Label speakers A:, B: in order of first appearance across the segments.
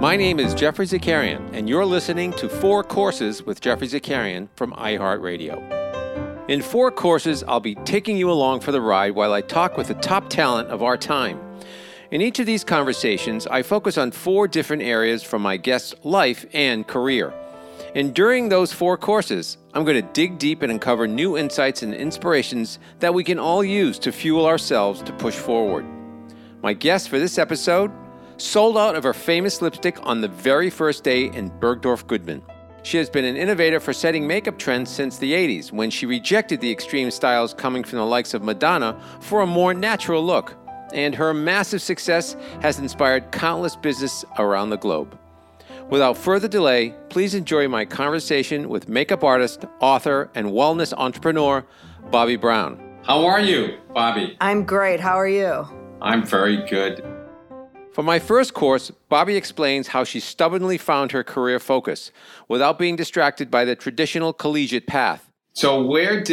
A: My name is Jeffrey Zakarian, and you're listening to 4 Courses with Jeffrey Zakarian from iHeartRadio. In 4 Courses, I'll be taking you along for the ride while I talk with the top talent of our time. In each of these conversations, I focus on 4 different areas from my guest's life and career. And during those 4 courses, I'm going to dig deep and uncover new insights and inspirations that we can all use to fuel ourselves to push forward. My guest for this episode sold out of her famous lipstick on the very first day in Bergdorf Goodman. She has been an innovator for setting makeup trends since the 80s, when she rejected the extreme styles coming from the likes of Madonna for a more natural look. And her massive success has inspired countless business around the globe. Without further delay, please enjoy my conversation with makeup artist, author, and wellness entrepreneur, Bobbi Brown. How are you, Bobbi?
B: I'm great. How are you?
A: I'm very good. For my first course, Bobbi explains how she stubbornly found her career focus without being distracted by the traditional collegiate path. So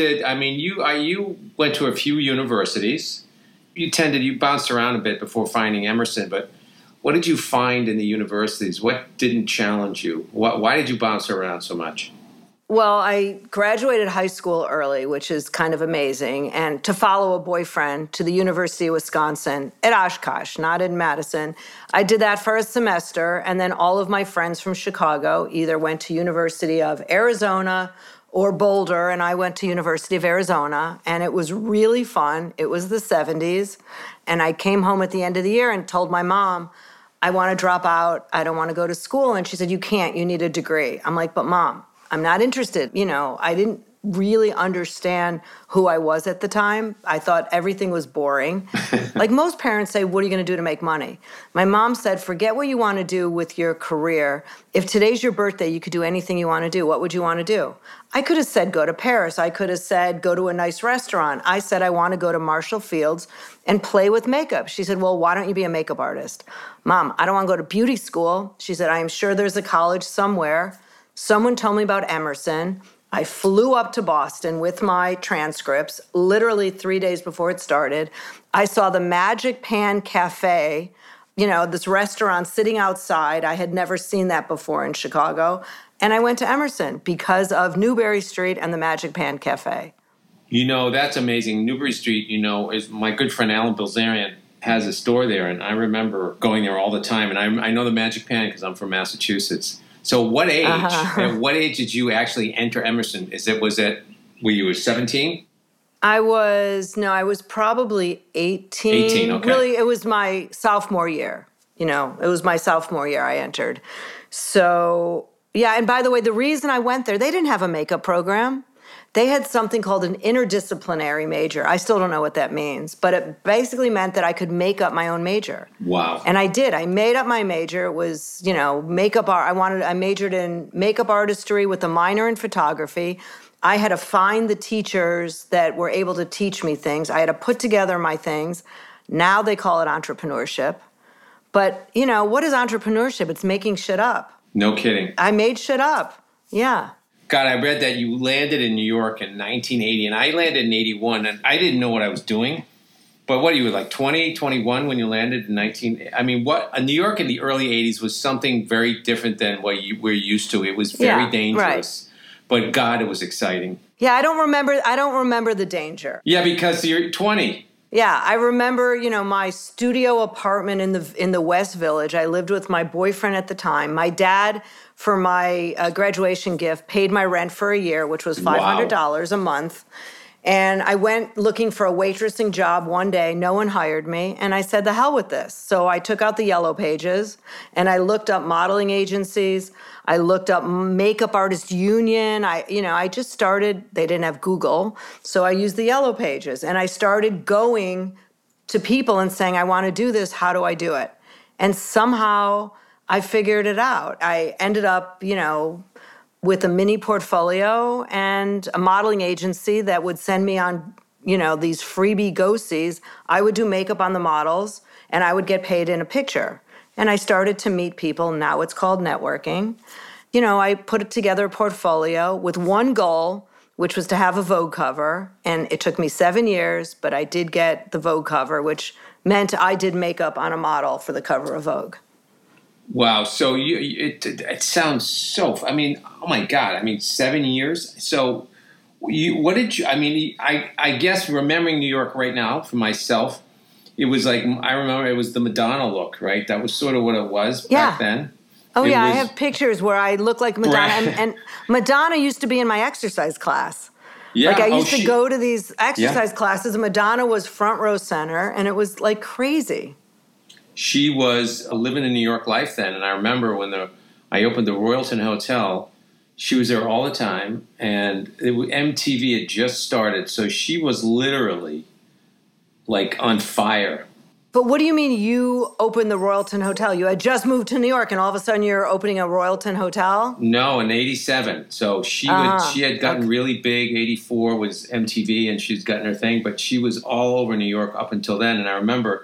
A: you went to a few universities. You bounced around a bit before finding Emerson, but what did you find in the universities? What didn't challenge you? Why did you bounce around so much?
B: Well, I graduated high school early, which is kind of amazing, and to follow a boyfriend to the University of Wisconsin at Oshkosh, not in Madison. I did that for a semester, and then all of my friends from Chicago either went to University of Arizona or Boulder, and I went to University of Arizona, and it was really fun. It was the 70s, and I came home at the end of the year and told my mom, I want to drop out. I don't want to go to school. And she said, you can't. You need a degree. I'm like, but Mom, I'm not interested. I didn't really understand who I was at the time. I thought everything was boring. Like most parents say, what are you going to do to make money? My mom said, forget what you want to do with your career. If today's your birthday, you could do anything you want to do. What would you want to do? I could have said, go to Paris. I could have said, go to a nice restaurant. I said, I want to go to Marshall Fields and play with makeup. She said, well, why don't you be a makeup artist? Mom, I don't want to go to beauty school. She said, I am sure there's a college somewhere. Someone told me about Emerson. I flew up to Boston with my transcripts, literally 3 days before it started. I saw the Magic Pan Cafe, this restaurant sitting outside. I had never seen that before in Chicago. And I went to Emerson because of Newbury Street and the Magic Pan Cafe.
A: That's amazing. Newbury Street, is my good friend Alan Bilzerian has a store there, and I remember going there all the time. And I know the Magic Pan because I'm from Massachusetts. So what age? At what age did you actually enter Emerson? Were you 17?
B: I was probably 18.
A: 18, okay.
B: Really, it was my sophomore year. It was my sophomore year I entered. So, yeah, and by the way, the reason I went there, they didn't have a makeup program. They had something called an interdisciplinary major. I still don't know what that means, but it basically meant that I could make up my own major.
A: Wow.
B: And I did. I made up my major. It was, makeup art. I majored in makeup artistry with a minor in photography. I had to find the teachers that were able to teach me things. I had to put together my things. Now they call it entrepreneurship. But, what is entrepreneurship? It's making shit up.
A: No kidding.
B: I made shit up. Yeah.
A: God, I read that you landed in New York in 1980, and I landed in 81, and I didn't know what I was doing. But what are you, like 20, 21 when you landed in New York in the early 80s was something very different than what we're used to. It was very dangerous. Right. But God, it was exciting.
B: Yeah, I don't remember the danger.
A: Yeah, because you're 20.
B: Yeah, I remember, my studio apartment in the West Village. I lived with my boyfriend at the time. My dad, for my graduation gift, paid my rent for a year, which was $500 a month. And I went looking for a waitressing job one day. No one hired me. And I said, the hell with this. So I took out the yellow pages and I looked up modeling agencies. I looked up Makeup Artist Union. I just started, they didn't have Google. So I used the yellow pages and I started going to people and saying, I want to do this. How do I do it? And somehow I figured it out. I ended up, with a mini portfolio and a modeling agency that would send me on, these freebie go-sees. I would do makeup on the models and I would get paid in a picture. And I started to meet people. Now it's called networking. I put together a portfolio with one goal, which was to have a Vogue cover. And it took me 7 years, but I did get the Vogue cover, which meant I did makeup on a model for the cover of Vogue.
A: Wow. So it sounds so. I mean, oh my God. I mean, 7 years. So what did you? I mean, I guess remembering New York right now for myself, it was like I remember it was the Madonna look, right? That was sort of what it was back then.
B: Oh yeah, I have pictures where I look like Madonna, and Madonna used to be in my exercise class.
A: Yeah.
B: Like I used to go to these exercise classes, and Madonna was front row center, and it was like crazy.
A: She was living a New York life then, and I remember when I opened the Royalton Hotel, she was there all the time, and MTV had just started, so she was literally like on fire.
B: But what do you mean you opened the Royalton Hotel? You had just moved to New York, and all of a sudden you're opening a Royalton Hotel?
A: No, in '87. So she had gotten really big. '84 was MTV, and she's gotten her thing, but she was all over New York up until then, and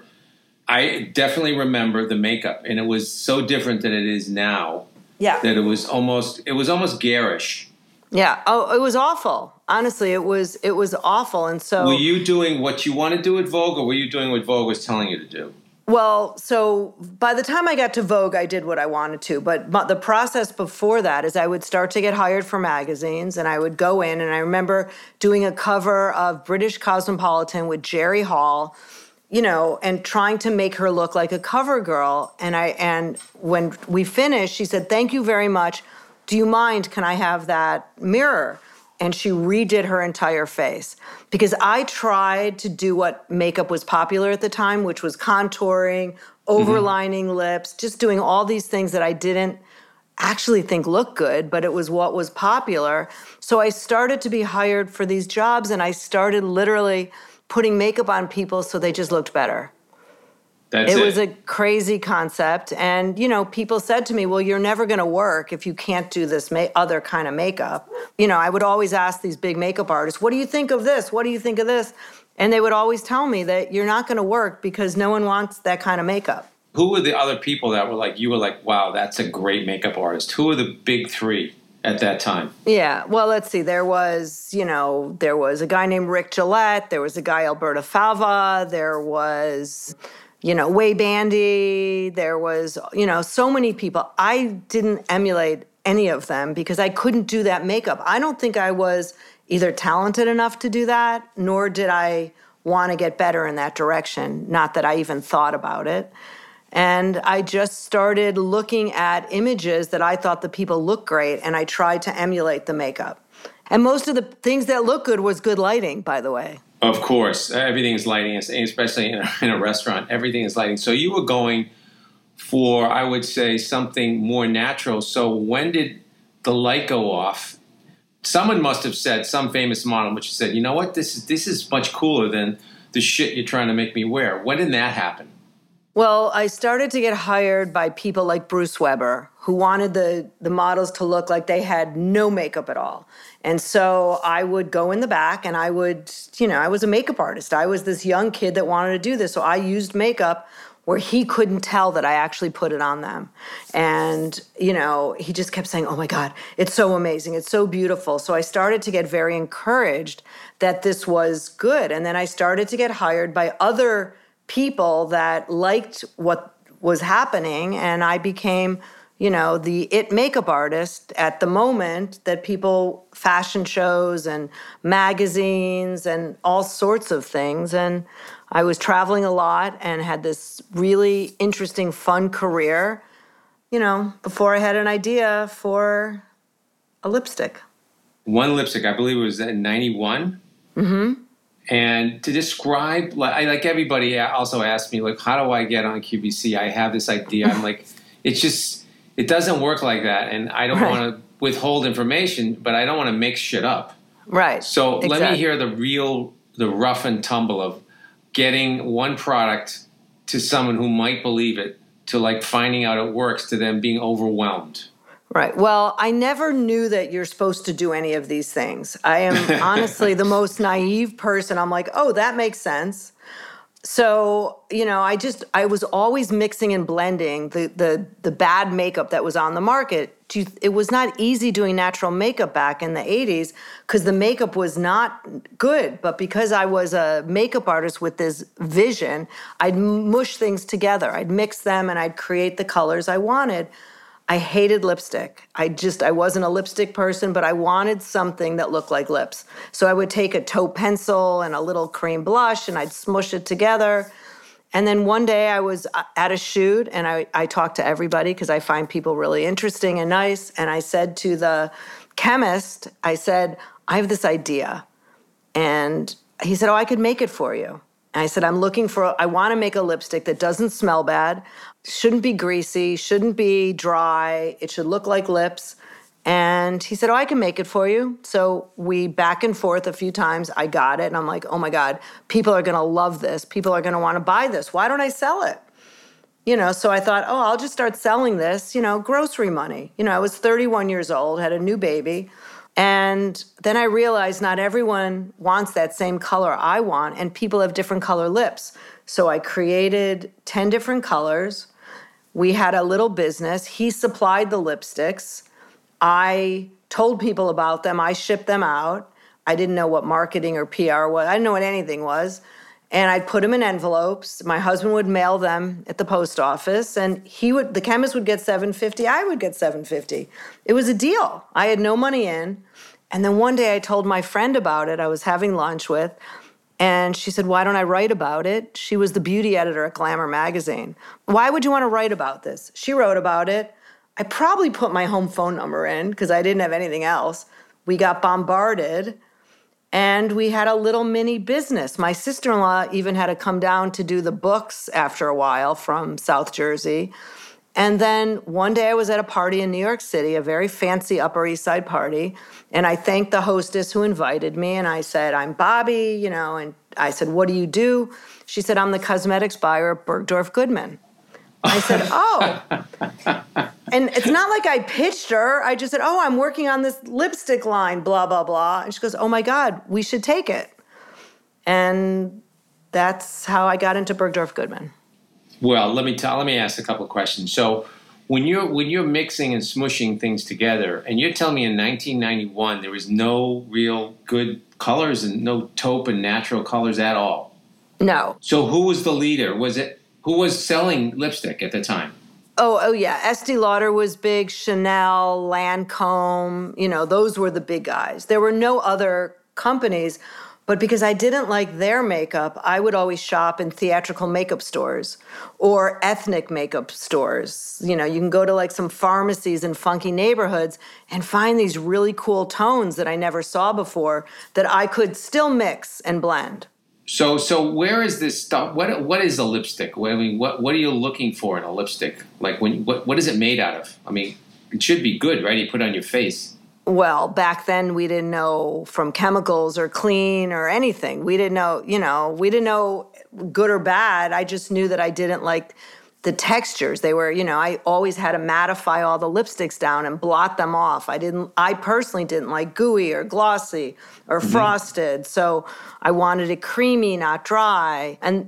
A: I definitely remember the makeup, and it was so different than it is now.
B: Yeah.
A: That it was almost garish.
B: Yeah. Oh, it was awful. Honestly, it was awful. And so,
A: were you doing what you want to do at Vogue, or were you doing what Vogue was telling you to do?
B: Well, so by the time I got to Vogue, I did what I wanted to. But the process before that is I would start to get hired for magazines, and I would go in, and I remember doing a cover of British Cosmopolitan with Jerry Hall, and trying to make her look like a cover girl. And when we finished, she said, "Thank you very much. Do you mind? Can I have that mirror?" And she redid her entire face because I tried to do what makeup was popular at the time, which was contouring, overlining lips, just doing all these things that I didn't actually think looked good, but it was what was popular. So I started to be hired for these jobs, and I started literally putting makeup on people so they just looked better. It was a crazy concept. And, people said to me, well, you're never going to work if you can't do this other kind of makeup. I would always ask these big makeup artists, what do you think of this? What do you think of this? And they would always tell me that you're not going to work because no one wants that kind of makeup. Who
A: were the other people that were like, you were like, wow, that's a great makeup artist? Who were the big three at that time?
B: Yeah, well, let's see. There was a guy named Rick Gillette. There was a guy, Alberto Falva. There was, Way Bandy. There was, so many people. I didn't emulate any of them because I couldn't do that makeup. I don't think I was either talented enough to do that, nor did I want to get better in that direction. Not that I even thought about it. And I just started looking at images that I thought the people looked great, and I tried to emulate the makeup. And most of the things that look good was good lighting, by the way.
A: Of course. Everything is lighting, especially in a restaurant. Everything is lighting. So you were going for, I would say, something more natural. So when did the light go off? Someone must have said, some famous model, which said, you know what, this is much cooler than the shit you're trying to make me wear. When did that happen?
B: Well, I started to get hired by people like Bruce Weber, who wanted the models to look like they had no makeup at all. And so I would go in the back and I was a makeup artist. I was this young kid that wanted to do this. So I used makeup where he couldn't tell that I actually put it on them. And, he just kept saying, oh my God, it's so amazing. It's so beautiful. So I started to get very encouraged that this was good. And then I started to get hired by other people that liked what was happening, and I became, the it makeup artist at the moment that fashion shows and magazines and all sorts of things. And I was traveling a lot and had this really interesting, fun career, before I had an idea for a lipstick.
A: One lipstick, I believe it was in 91. Mm-hmm. And to describe, like everybody also asked me, like, how do I get on QVC? I have this idea. I'm like, it doesn't work like that. And I don't want to withhold information, but I don't want to make shit up.
B: Right.
A: So Let me hear the rough and tumble of getting one product to someone who might believe it, to like finding out it works, to them being overwhelmed.
B: Right. Well, I never knew that you're supposed to do any of these things. I am honestly the most naive person. I'm like, oh, that makes sense. So, I was always mixing and blending the bad makeup that was on the market. It was not easy doing natural makeup back in the 80s because the makeup was not good. But because I was a makeup artist with this vision, I'd mush things together. I'd mix them and I'd create the colors I wanted. I hated lipstick. I wasn't a lipstick person, but I wanted something that looked like lips. So I would take a taupe pencil and a little cream blush and I'd smush it together. And then one day I was at a shoot and I talked to everybody because I find people really interesting and nice. And I said to the chemist, I said, I have this idea. And he said, oh, I could make it for you. And I said, I want to make a lipstick that doesn't smell bad, shouldn't be greasy, shouldn't be dry, it should look like lips. And he said, oh, I can make it for you. So we back and forth a few times. I got it. And I'm like, oh my God, people are going to love this. People are going to want to buy this. Why don't I sell it? So I thought, oh, I'll just start selling this, grocery money. I was 31 years old, had a new baby. And then I realized not everyone wants that same color I want, and people have different color lips. So I created 10 different colors. We had a little business. He supplied the lipsticks. I told people about them. I shipped them out. I didn't know what marketing or PR was. I didn't know what anything was. And I'd put them in envelopes. My husband would mail them at the post office, and the chemist would get $7.50. I would get $7.50. It was a deal. I had no money in. And then one day I told my friend about it. I was having lunch with, and she said, why don't I write about it? She was the beauty editor at Glamour magazine. Why would you want to write about this? She wrote about it. I probably put my home phone number in because I didn't have anything else. We got bombarded. And we had a little mini business. My sister-in-law even had to come down to do the books after a while from South Jersey. And then one day I was at a party in New York City, a very fancy Upper East Side party. And I thanked the hostess who invited me. And I said, I'm Bobby, and I said, what do you do? She said, I'm the cosmetics buyer at Bergdorf Goodman. I said, oh. And it's not like I pitched her. I just said, oh, I'm working on this lipstick line, blah, blah, blah. And she goes, oh, my God, we should take it. And that's how I got into Bergdorf Goodman.
A: Well, let me ask a couple of questions. So when you're mixing and smushing things together, and you're telling me in 1991 there was no real good colors and no taupe and natural colors at all?
B: No.
A: So who was the leader? Who was selling lipstick at the time?
B: Oh yeah. Estee Lauder was big, Chanel, Lancome, those were the big guys. There were no other companies, but because I didn't like their makeup, I would always shop in theatrical makeup stores or ethnic makeup stores. You can go to like some pharmacies in funky neighborhoods and find these really cool tones that I never saw before that I could still mix and blend.
A: So where is this stuff? What is a lipstick? What are you looking for in a lipstick? Like what is it made out of? I mean, it should be good, right? You put it on your face.
B: Well, back then we didn't know from chemicals or clean or anything. We didn't know, we didn't know good or bad. I just knew that I didn't like the textures. They were, I always had to mattify all the lipsticks down and blot them off. I personally didn't like gooey or glossy or frosted. So I wanted it creamy, not dry. And,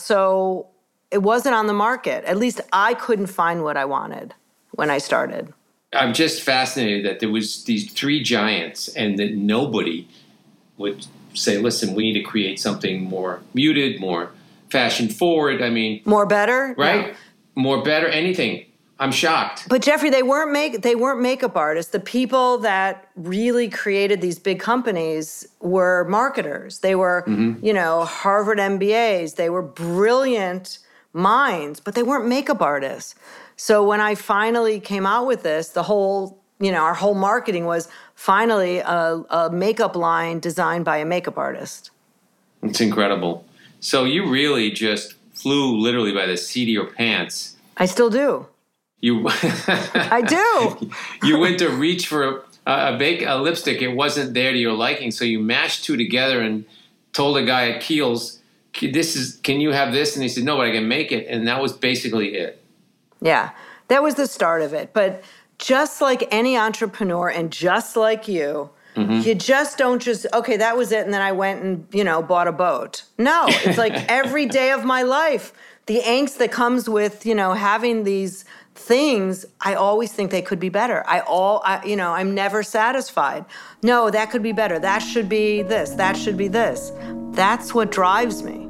B: so it wasn't on the market. At least I couldn't find what I wanted when I started.
A: I'm just fascinated that there was these three giants and that nobody would say, listen, we need to create something more muted, more fashion forward. I mean,
B: more better,
A: right?
B: No.
A: More better, anything. I'm shocked.
B: But Jeffrey, they weren't makeup artists. The people that really created these big companies were marketers. They were, Harvard MBAs. They were brilliant minds, but they weren't makeup artists. So when I finally came out with this, the whole, our whole marketing was finally a makeup line designed by a makeup artist.
A: It's incredible. So you really just flew literally by the seat of your pants.
B: I still do. I do.
A: You went to reach for a lipstick. It wasn't there to your liking, so you mashed two together and told a guy at Kiehl's, can you have this? And he said, no, but I can make it. And that was basically it.
B: Yeah, that was the start of it. But just like any entrepreneur and just like you, You just don't okay, that was it. And then I went and, bought a boat. No, it's like every day of my life, the angst that comes with, having these things, I always think they could be better. I'm never satisfied. No, that could be better. That should be this. That should be this. That's what drives me.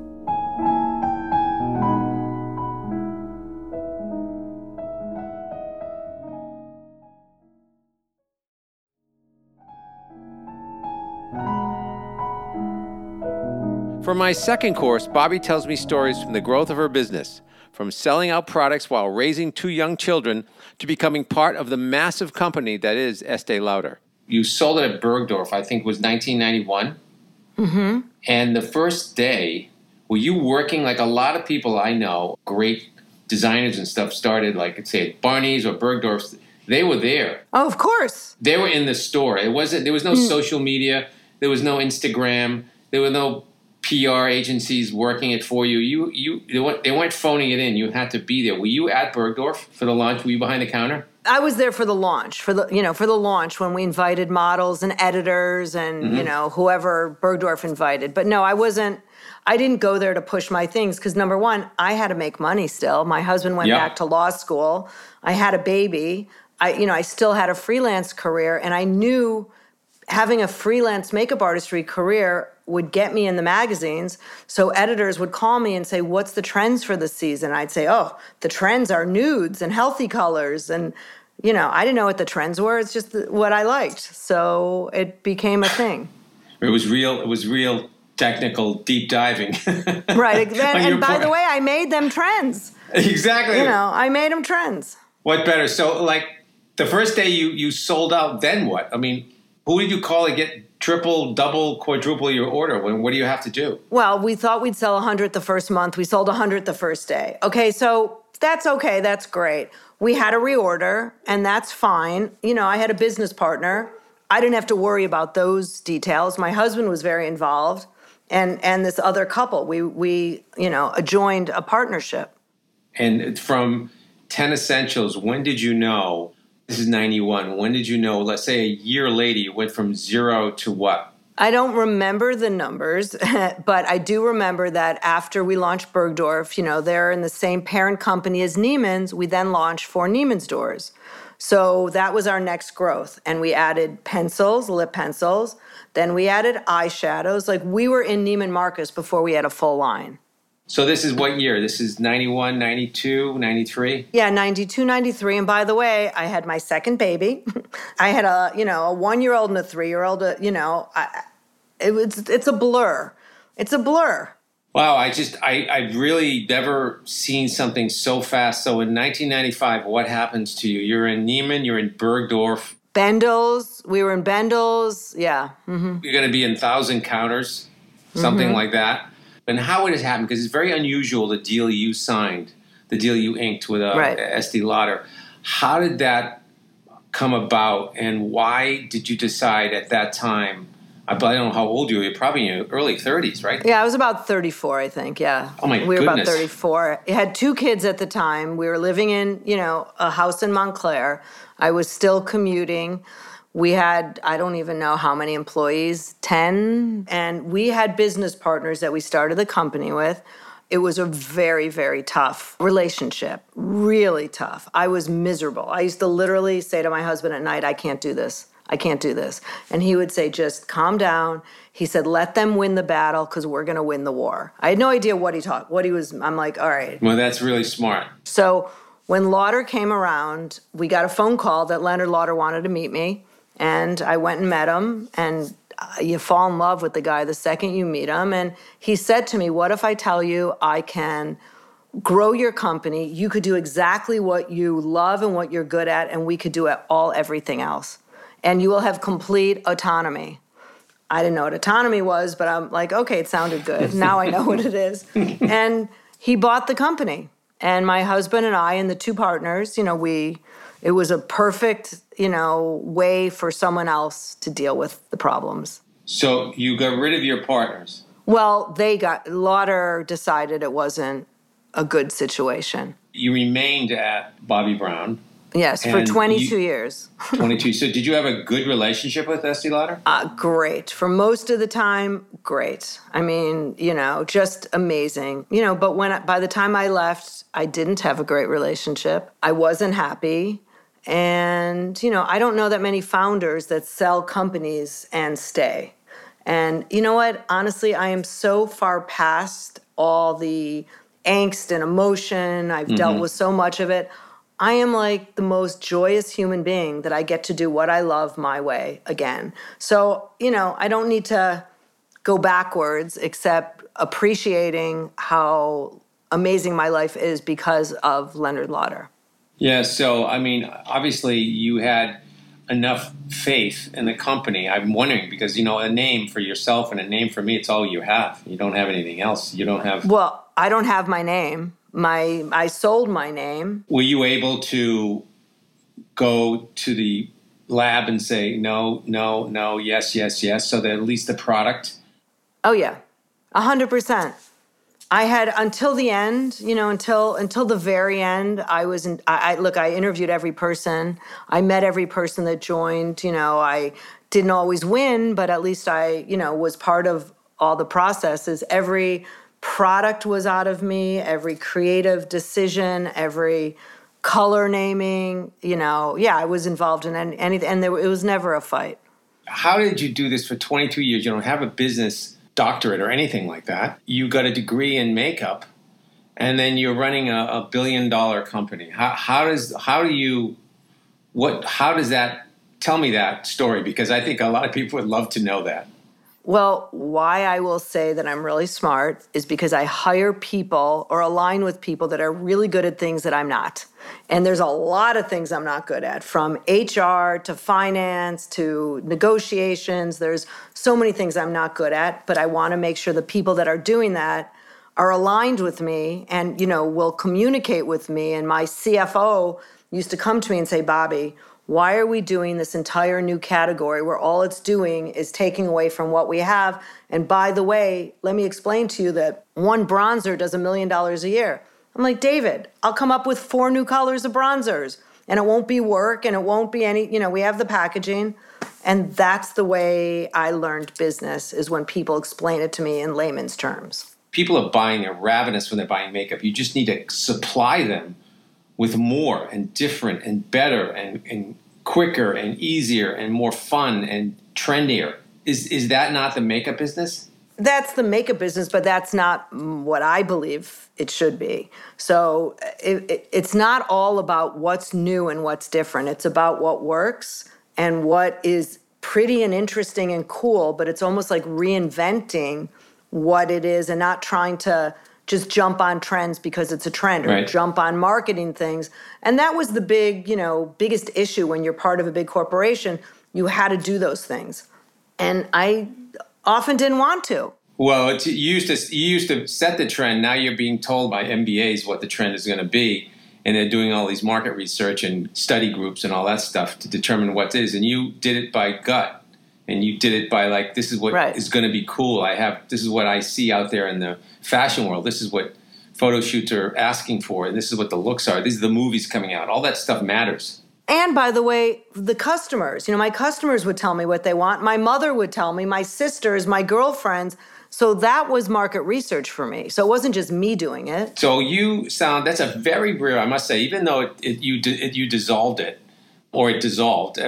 A: For my second course, Bobby tells me stories from the growth of her business, from selling out products while raising 2 young children to becoming part of the massive company that is Estee Lauder. You sold it at Bergdorf, I think it was 1991.
B: Mm-hmm.
A: And the first day, were you working like a lot of people I know, great designers and stuff started, like say at Barney's or Bergdorf's, they were there.
B: Oh, of course.
A: They were in the store. There was no social media, there was no Instagram, there were no PR agencies working it for you. They weren't phoning it in. You had to be there. Were you at Bergdorf for the launch? Were you behind the counter?
B: I was there for the launch, for the launch when we invited models and editors and, whoever Bergdorf invited. But no, I didn't go there to push my things because number one, I had to make money still. My husband went back to law school. I had a baby. I still had a freelance career, and I knew having a freelance makeup artistry career would get me in the magazines. So editors would call me and say, what's the trends for this season? I'd say, oh, the trends are nudes and healthy colors. And, I didn't know what the trends were. It's just what I liked. So it became a thing.
A: It was real technical deep diving.
B: Right. And by the way, I made them trends.
A: Exactly.
B: I made them trends.
A: What better? So like the first day you sold out, then what? I mean, who did you call to get triple, double, quadruple your order? What do you have to do?
B: Well, we thought we'd sell 100 the first month. We sold 100 the first day. Okay, so that's okay. That's great. We had a reorder, and that's fine. I had a business partner. I didn't have to worry about those details. My husband was very involved, and this other couple. We joined a partnership.
A: And from 10 Essentials, when did you know? This is 91. When did you know, let's say a year later, you went from 0 to what?
B: I don't remember the numbers, but I do remember that after we launched Bergdorf, they're in the same parent company as Neiman's. We then launched 4 Neiman's stores. So that was our next growth. And we added pencils, lip pencils. Then we added eyeshadows. Like we were in Neiman Marcus before we had a full line.
A: So this is what year? This is 91, 92, 93?
B: Yeah, 92, 93. And by the way, I had my second baby. I had a 1-year-old and a 3-year-old. It's a blur. It's a blur.
A: Wow, I've really never seen something so fast. So in 1995, what happens to you? You're in Neiman, you're in Bergdorf.
B: Bendel's. We were in Bendel's. Yeah. Mm-hmm.
A: You're going to be in 1,000 counters, something like that. And how would it happen? Because it's very unusual, the deal you signed, the deal you inked with Estee Lauder. How did that come about, and why did you decide at that time? I don't know how old you were. You're probably in your early 30s, right?
B: Yeah, I was about 34, I think, yeah.
A: Oh, my goodness.
B: We were about 34. I had 2 kids at the time. We were living in, a house in Montclair. I was still commuting. We had, I don't even know how many employees, 10. And we had business partners that we started the company with. It was a very, very tough relationship, really tough. I was miserable. I used to literally say to my husband at night, I can't do this. I can't do this. And he would say, just calm down. He said, let them win the battle because we're going to win the war. I had no idea what he was. I'm like, all right.
A: Well, that's really smart.
B: So when Lauder came around, we got a phone call that Leonard Lauder wanted to meet me. And I went and met him, and you fall in love with the guy the second you meet him. And he said to me, what if I tell you I can grow your company? You could do exactly what you love and what you're good at, and we could do everything else. And you will have complete autonomy. I didn't know what autonomy was, but I'm like, okay, it sounded good. Now I know what it is. And he bought the company. And my husband and I and the 2 partners, it was a perfect, way for someone else to deal with the problems.
A: So you got rid of your partners?
B: Well, Lauder decided it wasn't a good situation.
A: You remained at Bobbi Brown.
B: Yes, for 22 years.
A: 22. So did you have a good relationship with Estee Lauder?
B: Great. For most of the time, great. I mean, just amazing. But by the time I left, I didn't have a great relationship. I wasn't happy. And, I don't know that many founders that sell companies and stay. And you know what? Honestly, I am so far past all the angst and emotion. I've dealt with so much of it. I am like the most joyous human being that I get to do what I love my way again. So, I don't need to go backwards except appreciating how amazing my life is because of Leonard Lauder.
A: Yeah, so, I mean, obviously you had enough faith in the company. I'm wondering because, a name for yourself and a name for me, it's all you have. You don't have anything else. You don't have...
B: Well, I don't have my name. I sold my name.
A: Were you able to go to the lab and say no, no, no, yes, yes, yes, so that at least the product?
B: Oh yeah, 100%. I had until the end, until the very end. I interviewed every person. I met every person that joined. I didn't always win, but at least I, was part of all the processes. Every product was out of me, every creative decision, every color naming, I was involved in anything, and it was never a fight.
A: How did you do this for 22 years? You don't have a business doctorate or anything like that. You got a degree in makeup, and then you're running a $1 billion company. How does that, tell me that story, because I think a lot of people would love to know that.
B: Well, why I will say that I'm really smart is because I hire people or align with people that are really good at things that I'm not. And there's a lot of things I'm not good at, from HR to finance to negotiations. There's so many things I'm not good at, but I want to make sure the people that are doing that are aligned with me and, will communicate with me. And my CFO used to come to me and say, Bobby, why are we doing this entire new category where all it's doing is taking away from what we have? And by the way, let me explain to you that one bronzer does $1 million a year. I'm like, David, I'll come up with 4 new colors of bronzers and it won't be work and it won't be any, we have the packaging. And that's the way I learned business, is when people explain it to me in layman's terms.
A: People are buying, they're ravenous when they're buying makeup. You just need to supply them with more and different and better and quicker and easier and more fun and trendier. Is that not the makeup business?
B: That's the makeup business, but that's not what I believe it should be. So it's not all about what's new and what's different. It's about what works and what is pretty and interesting and cool, but it's almost like reinventing what it is and not trying to just jump on trends because it's a trend, or jump on marketing things. And that was the biggest issue when you're part of a big corporation. You had to do those things. And I often didn't want to.
A: Well, you used to set the trend. Now you're being told by MBAs what the trend is going to be. And they're doing all these market research and study groups and all that stuff to determine what it is. And you did it by gut. And you did it by this is what is going to be cool. This is what I see out there in the fashion world. This is what photo shoots are asking for. And this is what the looks are. These are the movies coming out. All that stuff matters.
B: And by the way, the customers, my customers would tell me what they want. My mother would tell me, my sisters, my girlfriends. So that was market research for me. So it wasn't just me doing it.
A: So that's a very rare, I must say, even though you dissolved it, or it dissolved,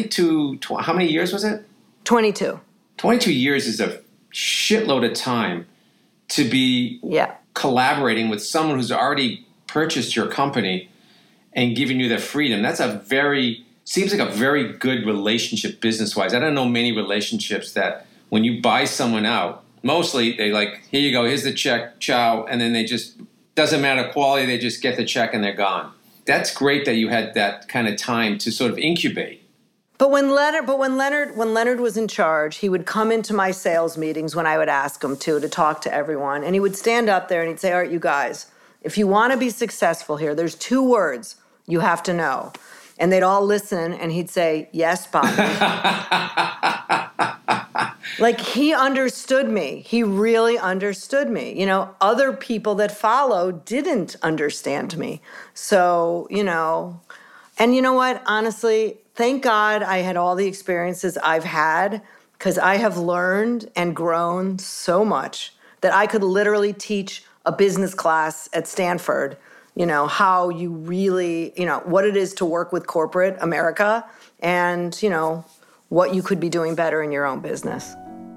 A: 22, how many years was it?
B: 22.
A: 22 years is a shitload of time to be collaborating with someone who's already purchased your company and giving you the freedom. Seems like a very good relationship business-wise. I don't know many relationships that when you buy someone out, mostly they here you go, here's the check, ciao, and then they just, doesn't matter quality, they just get the check and they're gone. That's great that you had that kind of time to sort of incubate.
B: But when Leonard was in charge, he would come into my sales meetings when I would ask him to talk to everyone. And he would stand up there and he'd say, all right, you guys, if you want to be successful here, there's 2 words you have to know. And they'd all listen and he'd say, yes, Bobby. He understood me. He really understood me. Other people that followed didn't understand me. So, And you know what? Honestly, thank God I had all the experiences I've had, because I have learned and grown so much that I could literally teach a business class at Stanford, how you really, what it is to work with corporate America and, what you could be doing better in your own business.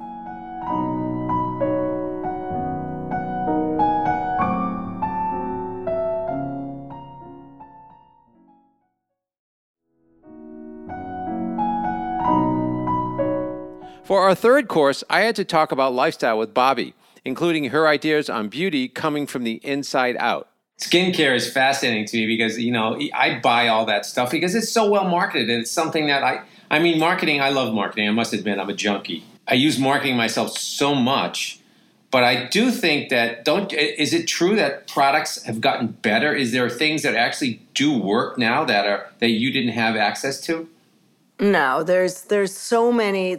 A: For our third course, I had to talk about lifestyle with Bobbi, including her ideas on beauty coming from the inside out. Skincare is fascinating to me because, I buy all that stuff because it's so well marketed. And it's something that marketing, I love marketing. I must admit, I'm a junkie. I use marketing myself so much. But I do think that, is it true that products have gotten better? Is there things that actually do work now that you didn't have access to?
B: No, there's so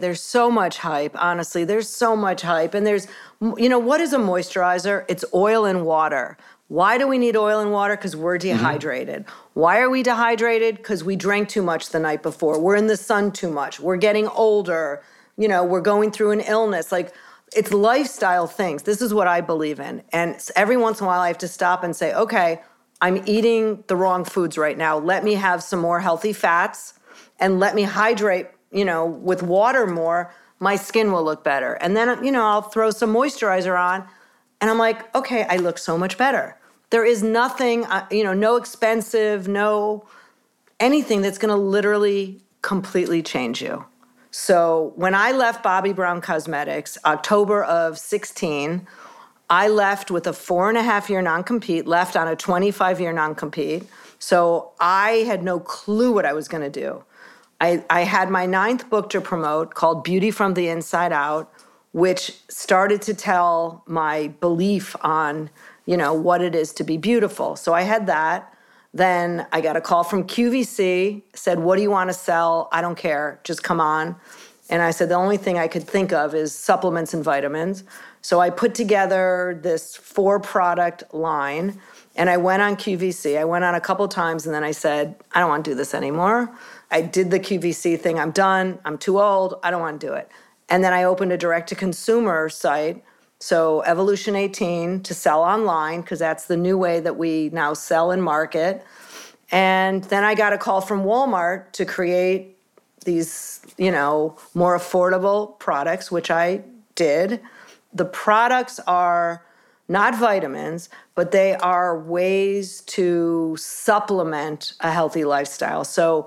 B: much hype, honestly. There's so much hype. And there's, what is a moisturizer? It's oil and water. Why do we need oil and water? Because we're dehydrated. Why are we dehydrated? Because we drank too much the night before. We're in the sun too much. We're getting older. We're going through an illness. Like, it's lifestyle things. This is what I believe in. And every once in a while I have to stop and say, okay, I'm eating the wrong foods right now. Let me have some more healthy fats. And let me hydrate, with water more, my skin will look better. And then, I'll throw some moisturizer on and I'm like, okay, I look so much better. There is nothing, no expensive, no anything that's going to literally completely change you. So when I left Bobbi Brown Cosmetics, October of 16, I left with a 4.5-year non-compete, left on a 25-year non-compete. So I had no clue what I was going to do. I had my 9th book to promote called Beauty from the Inside Out, which started to tell my belief on, what it is to be beautiful. So I had that. Then I got a call from QVC, said, what do you want to sell? I don't care, just come on. And I said, the only thing I could think of is supplements and vitamins. So I put together this 4-product line, and I went on QVC. I went on a couple times, and then I said, I don't want to do this anymore. I did the QVC thing. I'm done. I'm too old. I don't want to do it. And then I opened a direct-to-consumer site, so Evolution 18, to sell online, because that's the new way that we now sell and market. And then I got a call from Walmart to create these, more affordable products, which I did. The products are not vitamins, but they are ways to supplement a healthy lifestyle. So,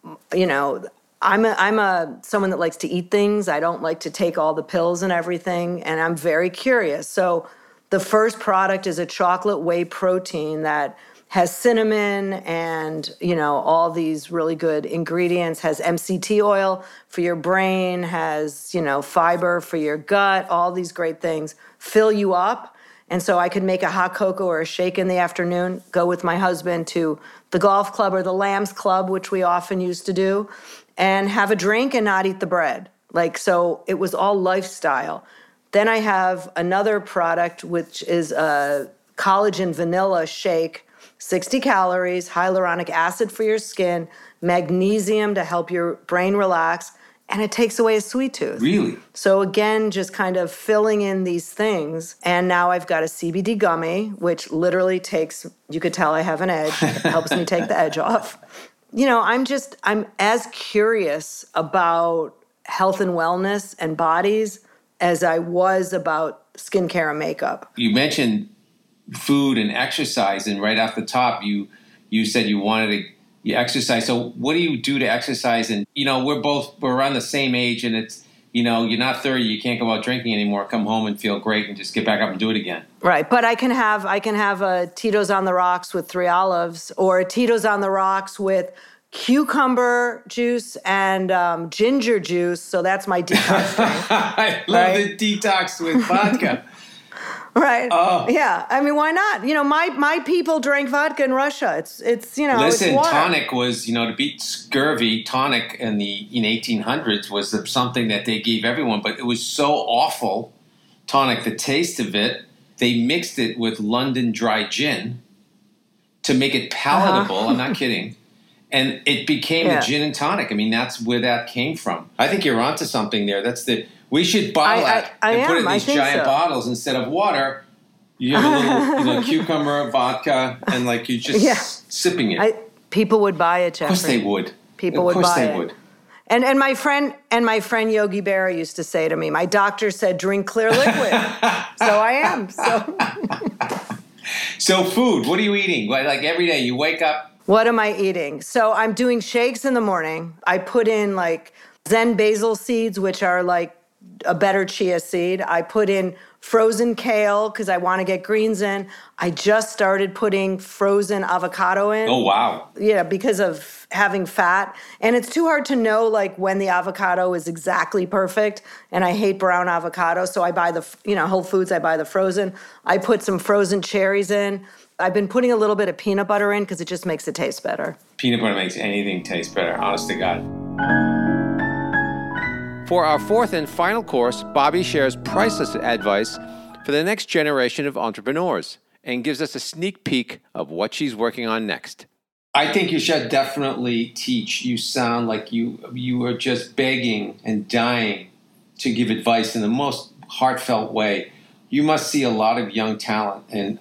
B: I'm someone that likes to eat things. I don't like to take all the pills and everything, and I'm very curious. So the first product is a chocolate whey protein that has cinnamon and, all these really good ingredients, has MCT oil for your brain, has, fiber for your gut, all these great things, fill you up. And so I could make a hot cocoa or a shake in the afternoon, go with my husband to the golf club or the Lambs Club, which we often used to do, and have a drink and not eat the bread. So it was all lifestyle. Then I have another product, which is a collagen vanilla shake, 60 calories, hyaluronic acid for your skin, magnesium to help your brain relax, and it takes away a sweet tooth.
A: Really?
B: So again, just kind of filling in these things. And now I've got a CBD gummy, which literally takes, you could tell I have an edge. It helps me take the edge off. I'm as curious about health and wellness and bodies as I was about skincare and makeup.
A: You mentioned food and exercise, and right off the top, you said you wanted to exercise. So what do you do to exercise? And, we're around the same age, and it's, you're not 30, you can't go out drinking anymore, come home and feel great and just get back up and do it again.
B: Right. But I can have a Tito's on the rocks with 3 olives, or a Tito's on the rocks with cucumber juice and ginger juice. So that's my detox drink.
A: I love the detox with vodka.
B: Right.
A: Oh.
B: Yeah. I mean, why not? My people drank vodka in Russia. It's
A: Listen,
B: it's water.
A: Tonic was, to beat scurvy, tonic in the 1800s was something that they gave everyone, but it was so awful, tonic, the taste of it, they mixed it with London dry gin to make it palatable. I'm not kidding. And it became the gin and tonic. I mean, that's where that came from. I think you're onto something there. We should bottle that and put it in these giant bottles instead of water. You have a little cucumber, vodka, and like you're just sipping it.
B: People would buy it, Jeffrey.
A: Of course they would.
B: People would buy it. Of course they would. And my friend Yogi Berra used to say to me, my doctor said, drink clear liquid. So I am.
A: So food, what are you eating? Like every day you wake up.
B: What am I eating? So I'm doing shakes in the morning. I put in like Zen basil seeds, which are like a better chia seed. I put in frozen kale because I want to get greens in. I just started putting frozen avocado in.
A: Oh, wow.
B: Yeah, because of having fat. And it's too hard to know like when the avocado is exactly perfect. And I hate brown avocado. So I buy Whole Foods, I buy the frozen. I put some frozen cherries in. I've been putting a little bit of peanut butter in because it just makes it taste better.
A: Peanut butter makes anything taste better, honest to God. For our fourth and final course, Bobby shares priceless advice for the next generation of entrepreneurs and gives us a sneak peek of what she's working on next. I think you should definitely teach. You sound like you are just begging and dying to give advice in the most heartfelt way. You must see a lot of young talent, and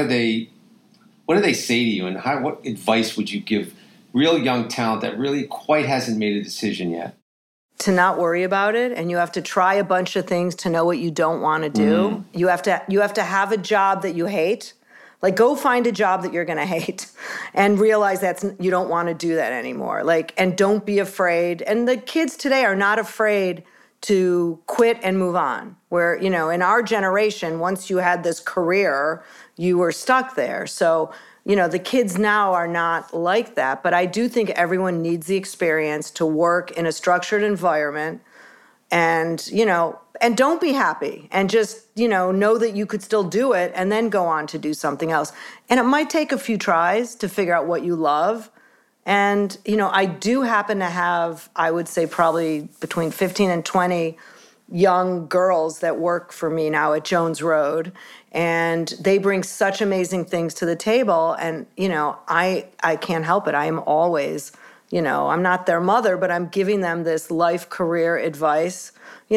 A: what do they say to you, and what advice would you give real young talent that really quite hasn't made a decision yet?
B: To not worry about it, and you have to try a bunch of things to know what you don't want to do. You have to have a job that you hate. Like, go find a job that you're going to hate and realize you don't want to do that anymore. Like, and don't be afraid. And the kids today are not afraid to quit and move on. Where, in our generation, once you had this career, you were stuck there. So, the kids now are not like that. But I do think everyone needs the experience to work in a structured environment and don't be happy and just, know that you could still do it and then go on to do something else. And it might take a few tries to figure out what you love. And, I do happen to have, I would say probably between 15 and 20 young girls that work for me now at Jones Road. And they bring such amazing things to the table. And, I can't help it. I am always, I'm not their mother, but I'm giving them this life career advice,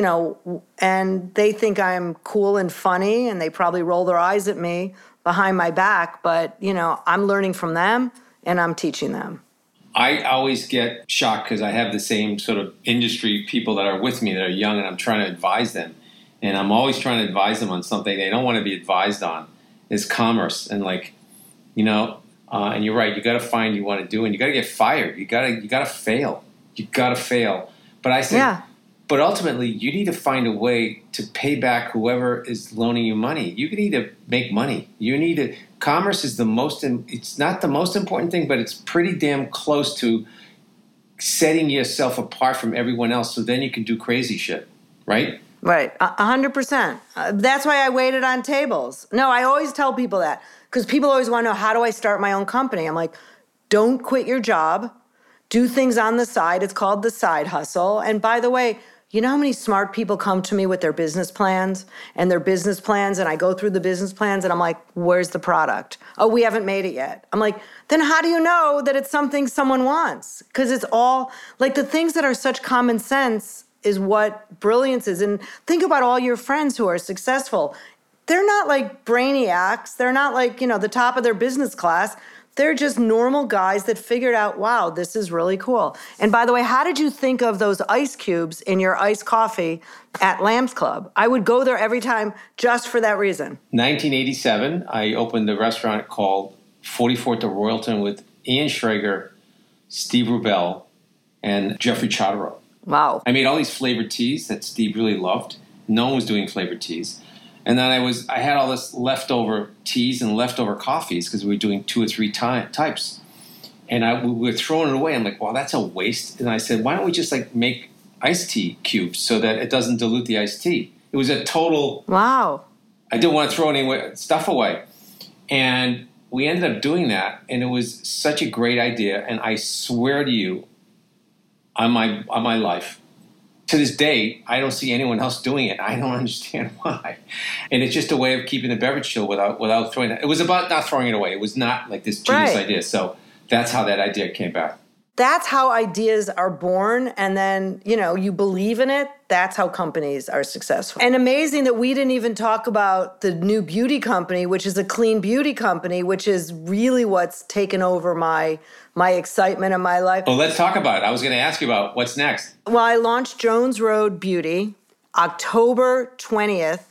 B: and they think I'm cool and funny, and they probably roll their eyes at me behind my back. But, I'm learning from them and I'm teaching them.
A: I always get shocked because I have the same sort of industry people that are with me that are young, and I'm trying to advise them. And I'm always trying to advise them on something they don't want to be advised on, is commerce. And and you're right, you got to find you want to do, and you got to get fired. You got to fail. You got to fail. But I say, but ultimately, you need to find a way to pay back whoever is loaning you money. You need to make money. Commerce is it's not the most important thing, but it's pretty damn close to setting yourself apart from everyone else, so then you can do crazy shit, right?
B: Right, 100%. That's why I waited on tables. No, I always tell people that, because people always want to know, how do I start my own company? I'm like, don't quit your job. Do things on the side. It's called the side hustle. And by the way, you know how many smart people come to me with their business plans, and I go through the business plans and I'm like, where's the product? Oh, we haven't made it yet. I'm like, then how do you know that it's something someone wants? Because it's all, like, the things that are such common sense is what brilliance is. And think about all your friends who are successful. They're not like brainiacs. They're not like, the top of their business class. They're just normal guys that figured out, wow, this is really cool. And by the way, how did you think of those ice cubes in your iced coffee at Lamb's Club? I would go there every time just for that reason.
A: 1987, I opened a restaurant called 44th de Royalton with Ian Schrager, Steve Rubell, and Jeffrey Chodorow.
B: Wow.
A: I made all these flavored teas that Steve really loved. No one was doing flavored teas. And then I had all this leftover teas and leftover coffees because we were doing 2 or 3 types. And we were throwing it away. I'm like, well, that's a waste. And I said, why don't we just make iced tea cubes so that it doesn't dilute the iced tea? It was a total...
B: Wow.
A: I didn't want to throw any stuff away. And we ended up doing that. And it was such a great idea. And I swear to you, on my life, to this day, I don't see anyone else doing it. I don't understand why. And it's just a way of keeping the beverage chill without throwing it. It was about not throwing it away. It was not like this genius idea. So that's how that idea came back.
B: That's how ideas are born. And then, you believe in it. That's how companies are successful. And amazing that we didn't even talk about the new beauty company, which is a clean beauty company, which is really what's taken over my excitement in my life.
A: Well, let's talk about it. I was going to ask you about what's next.
B: Well, I launched Jones Road Beauty October 20th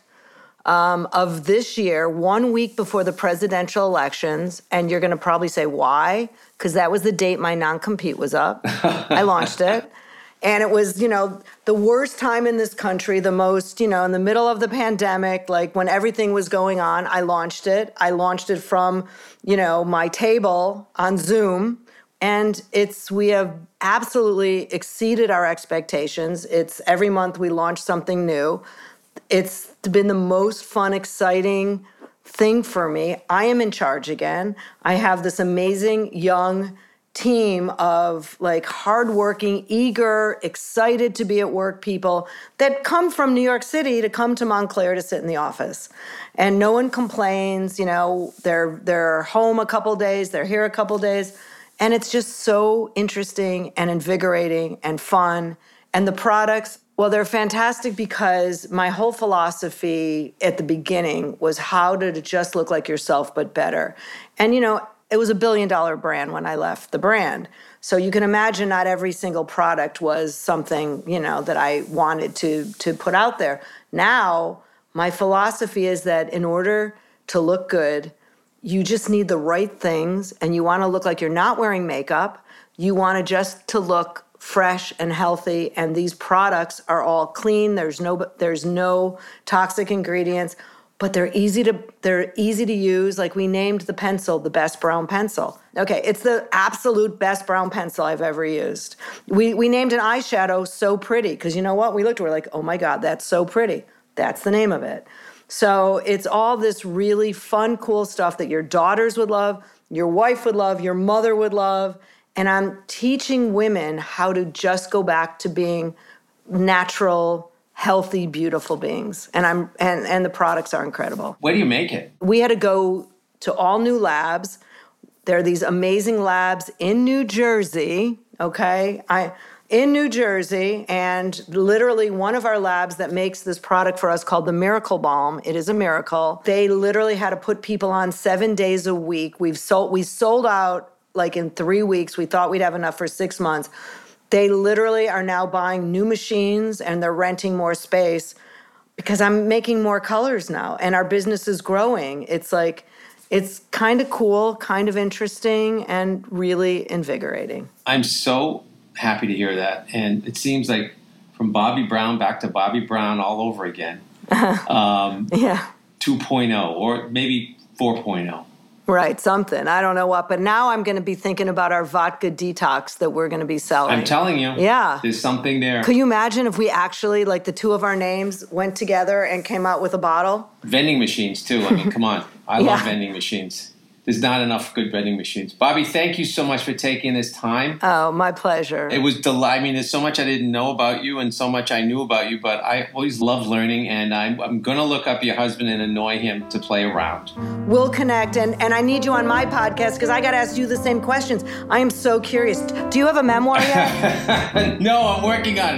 B: of this year, 1 week before the presidential elections. And you're going to probably say, why? Because that was the date my non-compete was up. I launched it. And it was, the worst time in this country, the most, in the middle of the pandemic, like when everything was going on, I launched it. I launched it from, my table on Zoom. And we have absolutely exceeded our expectations. It's every month we launch something new. It's been the most fun, exciting thing for me. I am in charge again. I have this amazing young team of hardworking, eager, excited to be at work people that come from New York City to come to Montclair to sit in the office. And no one complains, they're home a couple days, they're here a couple days. And it's just so interesting and invigorating and fun. And the products, well, they're fantastic because my whole philosophy at the beginning was how to just look like yourself, but better. And, it was $1 billion brand when I left the brand. So you can imagine not every single product was something, that I wanted to put out there. Now, my philosophy is that in order to look good, you just need the right things, and you want to look like you're not wearing makeup. You want to look fresh and healthy, and these products are all clean. There's no toxic ingredients, but they're easy to use. Like we named the pencil the best brown pencil. Okay, it's the absolute best brown pencil I've ever used. We named an eyeshadow So Pretty because you know what? We looked at it, we're like, oh my God, that's so pretty. That's the name of it. So it's all this really fun, cool stuff that your daughters would love, your wife would love, your mother would love. And I'm teaching women how to just go back to being natural, healthy, beautiful beings. And the products are incredible.
A: Where do you make it?
B: We had to go to all new labs. There are these amazing labs in New Jersey, okay? In New Jersey, and literally one of our labs that makes this product for us called the Miracle Balm. It is a miracle. They literally had to put people on 7 days a week. We sold out in 3 weeks. We thought we'd have enough for 6 months. They literally are now buying new machines and they're renting more space because I'm making more colors now and our business is growing. It's kind of cool, kind of interesting, and really invigorating.
A: I'm so happy to hear that. And it seems like from Bobbi Brown back to Bobbi Brown all over again.
B: Yeah.
A: 2.0 or maybe 4.0.
B: Right, something. I don't know what. But now I'm going to be thinking about our vodka detox that we're going to be selling.
A: I'm telling you.
B: Yeah.
A: There's something there.
B: Could you imagine if we actually, the two of our names went together and came out with a bottle?
A: Vending machines, too. I mean, come on. I love vending machines. There's not enough good vending machines. Bobbi, thank you so much for taking this time.
B: Oh, my pleasure.
A: It was delightful. I mean, there's so much I didn't know about you and so much I knew about you, but I always love learning, and I'm going to look up your husband and annoy him to play around.
B: We'll connect, and I need you on my podcast because I got to ask you the same questions. I am so curious. Do you have a memoir yet?
A: No, I'm working on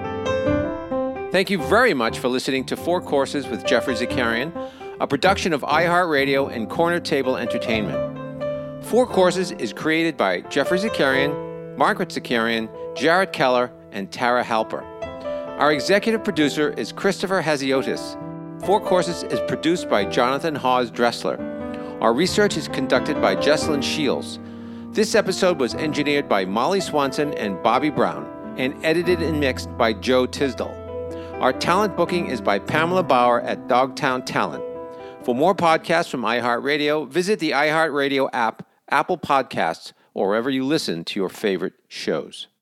A: it. Thank you very much for listening to 4 Courses with Jeffrey Zakarian, a production of iHeartRadio and Corner Table Entertainment. 4 Courses is created by Jeffrey Zakarian, Margaret Zakarian, Jarrett Keller, and Tara Halper. Our executive producer is Christopher Haziotis. 4 Courses is produced by Jonathan Hawes Dressler. Our research is conducted by Jesselyn Shields. This episode was engineered by Molly Swanson and Bobbi Brown, and edited and mixed by Joe Tisdall. Our talent booking is by Pamela Bauer at Dogtown Talent. For more podcasts from iHeartRadio, visit the iHeartRadio app, Apple Podcasts, or wherever you listen to your favorite shows.